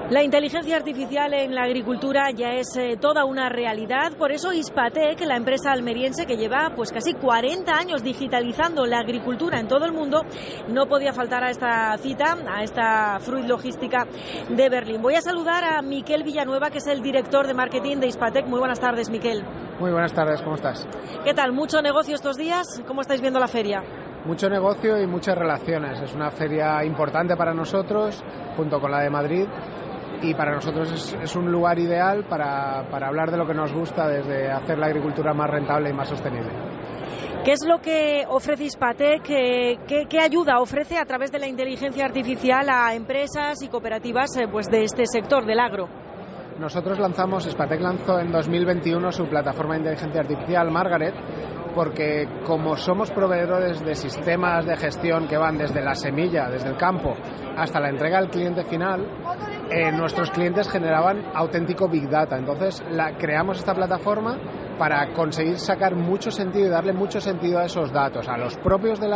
La inteligencia artificial en la agricultura ya es toda una realidad, por eso Hispatec, la empresa almeriense que lleva pues casi 40 años digitalizando la agricultura en todo el mundo, no podía faltar a esta cita, a esta Fruit Logística de Berlín. Voy a saludar a Miquel Villanueva, que es el director de marketing de Hispatec. Muy buenas tardes, Miquel. Muy buenas tardes, ¿cómo estás? ¿Qué tal? ¿Mucho negocio estos días? ¿Cómo estáis viendo la feria? Mucho negocio y muchas relaciones. Es una feria importante para nosotros, junto con la de Madrid. Y para nosotros es un lugar ideal para hablar de lo que nos gusta, desde hacer la agricultura más rentable y más sostenible. ¿Qué es lo que ofrece Hispatec? ¿Qué ayuda ofrece a través de la inteligencia artificial a empresas y cooperativas pues de este sector, del agro? Nosotros Hispatec lanzó en 2021 su plataforma de inteligencia artificial, Margaret, porque como somos proveedores de sistemas de gestión que van desde la semilla, desde el campo, hasta la entrega al cliente final, nuestros clientes generaban auténtico Big Data. Entonces creamos esta plataforma para conseguir sacar mucho sentido y darle mucho sentido a esos datos, a los propios de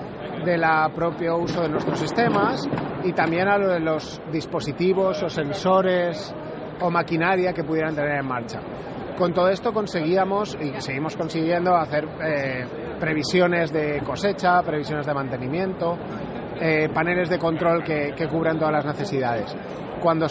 la propio uso de nuestros sistemas y también a lo de los dispositivos o sensores o maquinaria que pudieran tener en marcha. Con todo esto conseguíamos y seguimos consiguiendo hacer previsiones de cosecha, previsiones de mantenimiento, paneles de control que cubran todas las necesidades. Cuando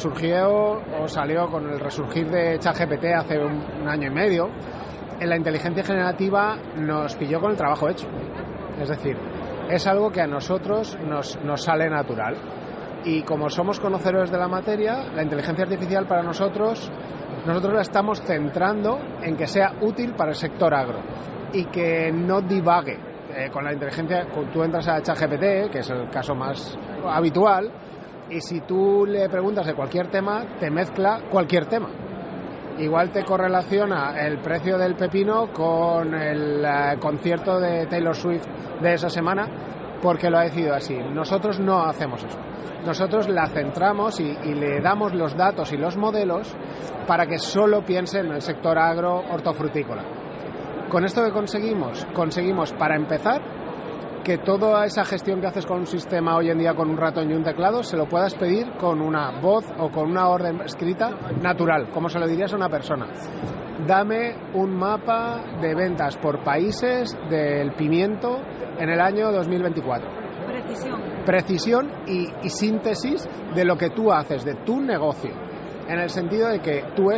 salió con el resurgir de ChatGPT hace un año y medio, en la inteligencia generativa nos pilló con el trabajo hecho. Es decir, es algo que a nosotros nos sale natural. Y como somos conocedores de la materia, la inteligencia artificial para nosotros la estamos centrando en que sea útil para el sector agro y que no divague. Con la inteligencia, tú entras a ChatGPT, que es el caso más habitual, y si tú le preguntas de cualquier tema, te mezcla cualquier tema. Igual te correlaciona el precio del pepino con el concierto de Taylor Swift de esa semana, porque lo ha decidido así. Nosotros no hacemos eso. Nosotros la centramos y le damos los datos y los modelos para que solo piense en el sector agro hortofrutícola. Con esto que conseguimos para empezar que toda esa gestión que haces con un sistema hoy en día con un ratón y un teclado se lo puedas pedir con una voz o con una orden escrita natural, como se lo dirías a una persona. Dame un mapa de ventas por países del pimiento en el año 2024. Precisión y síntesis de lo que tú haces, de tu negocio. En el sentido de que tú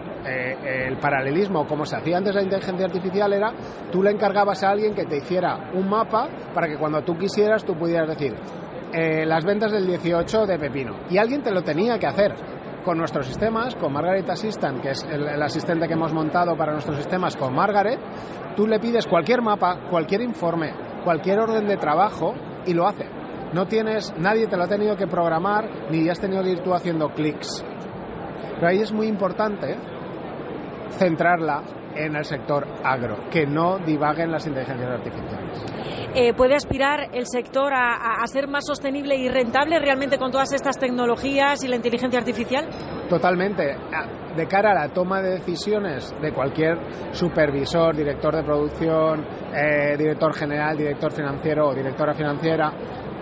el paralelismo, como se hacía antes la inteligencia artificial, era tú le encargabas a alguien que te hiciera un mapa para que cuando tú quisieras tú pudieras decir las ventas del 18 de pepino. Y alguien te lo tenía que hacer. Con nuestros sistemas, con Margaret Assistant, que es el asistente que hemos montado para nuestros sistemas con Margaret, tú le pides cualquier mapa, cualquier informe, cualquier orden de trabajo y lo hace. Nadie te lo ha tenido que programar ni has tenido que ir tú haciendo clics. Pero ahí es muy importante centrarla en el sector agro, que no divaguen las inteligencias artificiales. ¿Puede aspirar el sector a ser más sostenible y rentable realmente con todas estas tecnologías y la inteligencia artificial? Totalmente. De cara a la toma de decisiones de cualquier supervisor, director de producción, director general, director financiero o directora financiera,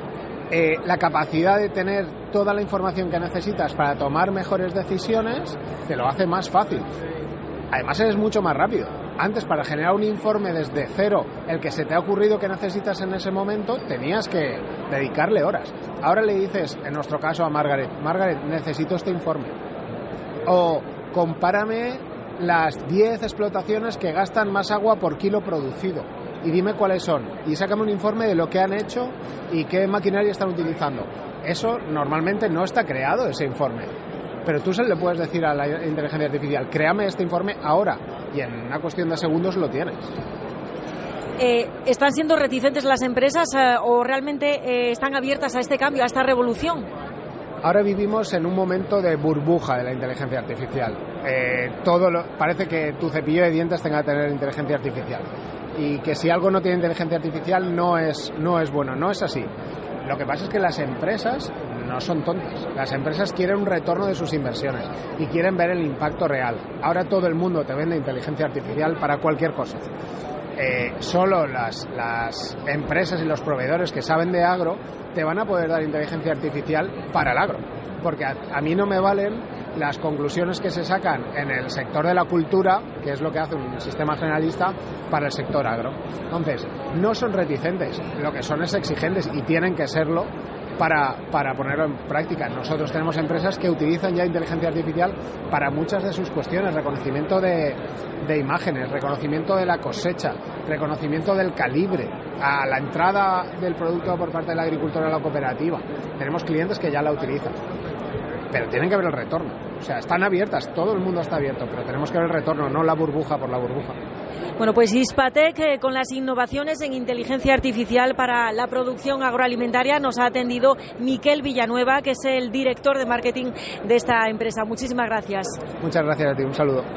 la capacidad de tener toda la información que necesitas para tomar mejores decisiones te lo hace más fácil. Además eres mucho más rápido. Antes, para generar un informe desde cero, el que se te ha ocurrido que necesitas en ese momento, tenías que dedicarle horas. Ahora le dices, en nuestro caso a Margaret, necesito este informe. O compárame las 10 explotaciones que gastan más agua por kilo producido y dime cuáles son. Y sácame un informe de lo que han hecho y qué maquinaria están utilizando. Eso normalmente no está creado, ese informe. Pero tú se le puedes decir a la inteligencia artificial, créame este informe ahora, y en una cuestión de segundos lo tienes. ¿Están siendo reticentes las empresas o realmente están abiertas a este cambio, a esta revolución? Ahora vivimos en un momento de burbuja de la inteligencia artificial. Parece que tu cepillo de dientes tenga que tener inteligencia artificial. Y que si algo no tiene inteligencia artificial no es bueno, no es así. Lo que pasa es que las empresas no son tontas. Las empresas quieren un retorno de sus inversiones y quieren ver el impacto real. Ahora todo el mundo te vende inteligencia artificial para cualquier cosa. solo las empresas y los proveedores que saben de agro te van a poder dar inteligencia artificial para el agro, porque a mí no me valen las conclusiones que se sacan en el sector de la cultura, que es lo que hace un sistema generalista, para el sector agro. Entonces, no son reticentes, lo que son es exigentes y tienen que serlo para ponerlo en práctica. Nosotros tenemos empresas que utilizan ya inteligencia artificial para muchas de sus cuestiones, reconocimiento de imágenes, reconocimiento de la cosecha, reconocimiento del calibre, a la entrada del producto por parte de la agricultora a la cooperativa. Tenemos clientes que ya la utilizan, pero tienen que ver el retorno. O sea, están abiertas, todo el mundo está abierto, pero tenemos que ver el retorno, no la burbuja por la burbuja. Bueno, pues Hispatec, con las innovaciones en inteligencia artificial para la producción agroalimentaria, nos ha atendido Miquel Villanueva, que es el director de marketing de esta empresa. Muchísimas gracias. Muchas gracias a ti, un saludo.